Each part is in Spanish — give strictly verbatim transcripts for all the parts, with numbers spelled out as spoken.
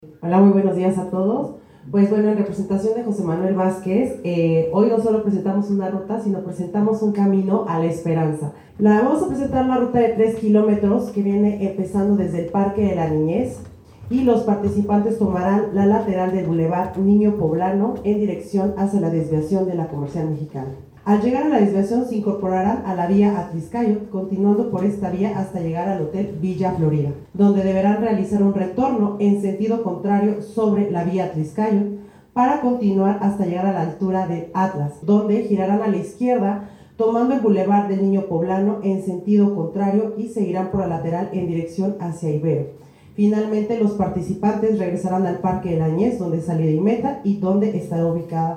Hola, muy buenos días a todos. Pues bueno, en representación de José Manuel Vázquez, eh, hoy no solo presentamos una ruta, sino presentamos un camino a la esperanza. La, vamos a presentar una ruta de tres kilómetros que viene empezando desde el Parque de la Niñez, y los participantes tomarán la lateral del Boulevard Niño Poblano en dirección hacia la desviación de la Comercial Mexicana. Al llegar a la desviación se incorporarán a la vía Atliscayo, continuando por esta vía hasta llegar al Hotel Villa Florida, donde deberán realizar un retorno en sentido contrario sobre la vía Atliscayo para continuar hasta llegar a la altura de Atlas, donde girarán a la izquierda tomando el Boulevard del Niño Poblano en sentido contrario y seguirán por la lateral en dirección hacia Ibero. Finalmente, los participantes regresarán al Parque de la Niñez, donde es salida y meta y donde estará ubicada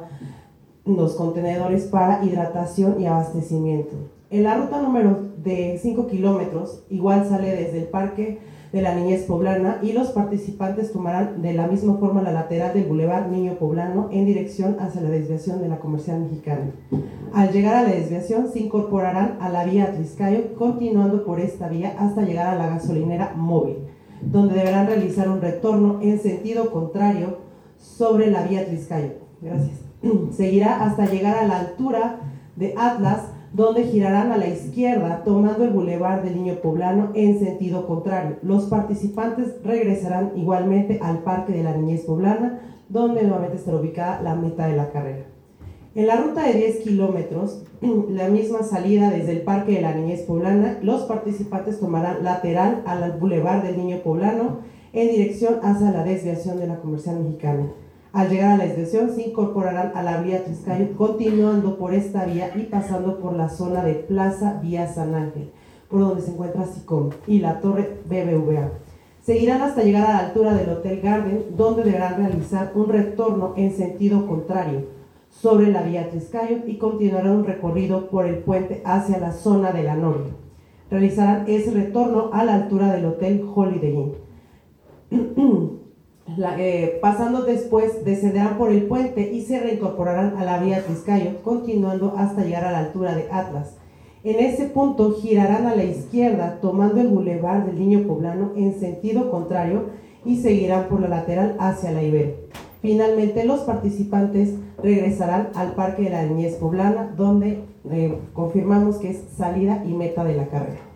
los contenedores para hidratación y abastecimiento. En la ruta número de cinco kilómetros, igual sale desde el Parque de la Niñez Poblana y los participantes tomarán de la misma forma la lateral del Boulevard Niño Poblano en dirección hacia la desviación de la Comercial Mexicana. Al llegar a la desviación se incorporarán a la vía Atliscayo, continuando por esta vía hasta llegar a la gasolinera móvil, donde deberán realizar un retorno en sentido contrario sobre la vía Atliscayo. Gracias. Seguirá hasta llegar a la altura de Atlas, donde girarán a la izquierda tomando el Boulevard del Niño Poblano en sentido contrario. Los participantes regresarán igualmente al Parque de la Niñez Poblana, donde nuevamente estará ubicada la meta de la carrera. En la ruta de diez kilómetros, la misma salida desde el Parque de la Niñez Poblana, los participantes tomarán lateral al Boulevard del Niño Poblano en dirección hacia la desviación de la Comercial Mexicana. Al llegar a la desviación se incorporarán a la vía Atliscayo, continuando por esta vía y pasando por la zona de Plaza Vía San Ángel, por donde se encuentra SICOM y la Torre B B V A. Seguirán hasta llegar a la altura del Hotel Garden, donde deberán realizar un retorno en sentido contrario sobre la vía Atliscayo y continuarán un recorrido por el puente hacia la zona de la Noria. Realizarán ese retorno a la altura del Hotel Holiday Inn. La, eh, pasando después descenderán por el puente y se reincorporarán a la vía Atliscayo, continuando hasta llegar a la altura de Atlas. En ese punto girarán a la izquierda tomando el Boulevard del Niño Poblano en sentido contrario y seguirán por la lateral hacia la Ibero. Finalmente, los participantes regresarán al Parque de la Niñez Poblana, donde eh, confirmamos que es salida y meta de la carrera.